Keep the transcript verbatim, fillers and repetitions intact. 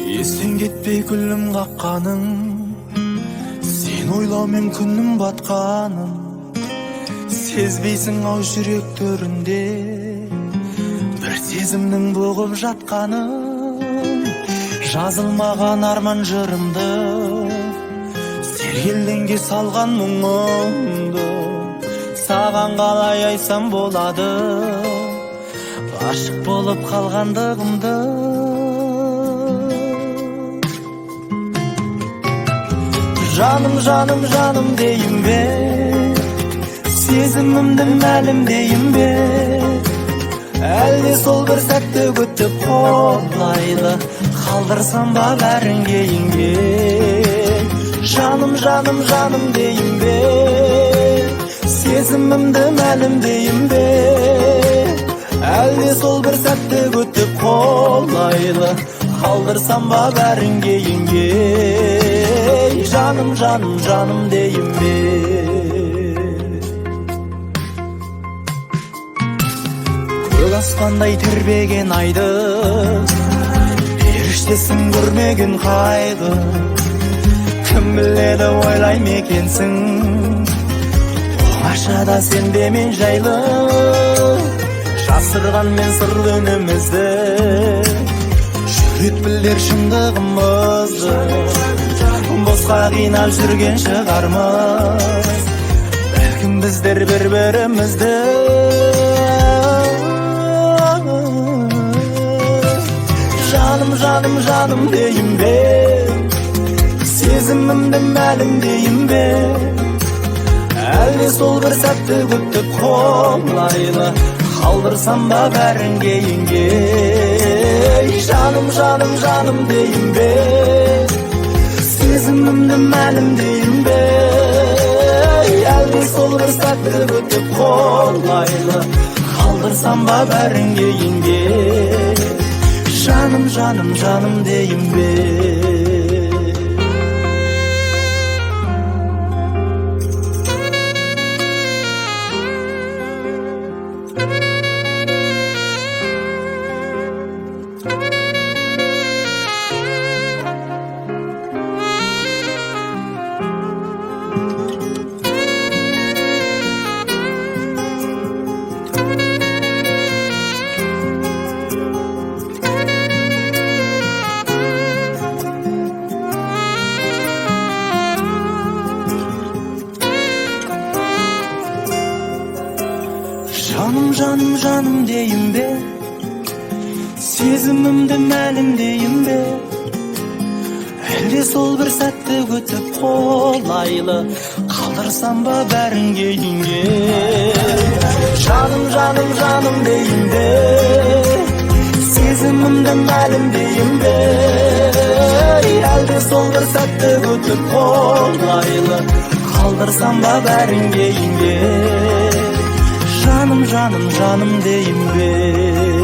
Естен кетпей күлім қаққаның, сен ойлаумен күннің батқанын, сезбейсің ау жүрек төрінде бір сезімнің бұғып жатқанын. Жазылмаған арман жырымды, сергелденге салған мұңымды, саған қалай айтсам болады ғашық болып қалғандығымды. Жаным, жаным, жаным дейін бе, сезімімді мәлімдейін бе, әлде сол бір сәтті күтіп қолайлы қалдырсам ба бәрін кейінге. Жаным, жаным, жаным дейін бе, сезімімді мәлімдейін бе, әлде сол бір сәтті күтіп қолайлы қалдырсам ба бәрін кейінге. Жаным, жаным, жаным дейін бе. Көк аспандай тербеген айды, періштесін көрмеген қайғы, кім біледі ойлай мекенсің оңашада сен де мен жайлы. Жасырған мен сырлы үнімізді, жүрек білдер шындығымызды, босқа қинап жүрген шығармыз бәлкім біздер бір-бірімізді. Жаным, жаным, жаным дейін бе, сезімімді мәлімдейін бе, әлде сол бір сәтті күтіп қолайлы қалдырсам ба бәрін кейінге. Жаным, жаным, жаным дейін бе, сезімімді мәлімдейін бе, әлде сол бір сәтті күтіп қолайлы қалдырсам ба бәрін кейінге. Жаным, жаным, жаным дейін бе. Жаным, жаным, жаным дейін бе, сезімімді мәлімдейін бе, әлде сол бір сәтті күтіп қолайлы қалдырсам ба бәрін кейінге. Жаным, жаным, жаным дейін бе, сезімімді мәлімдейін бе, әлде сол бір сәтті күтіп қолайлы қалдырсам ба бәрін кейінге. Жаным, жаным, жаным дейін бе.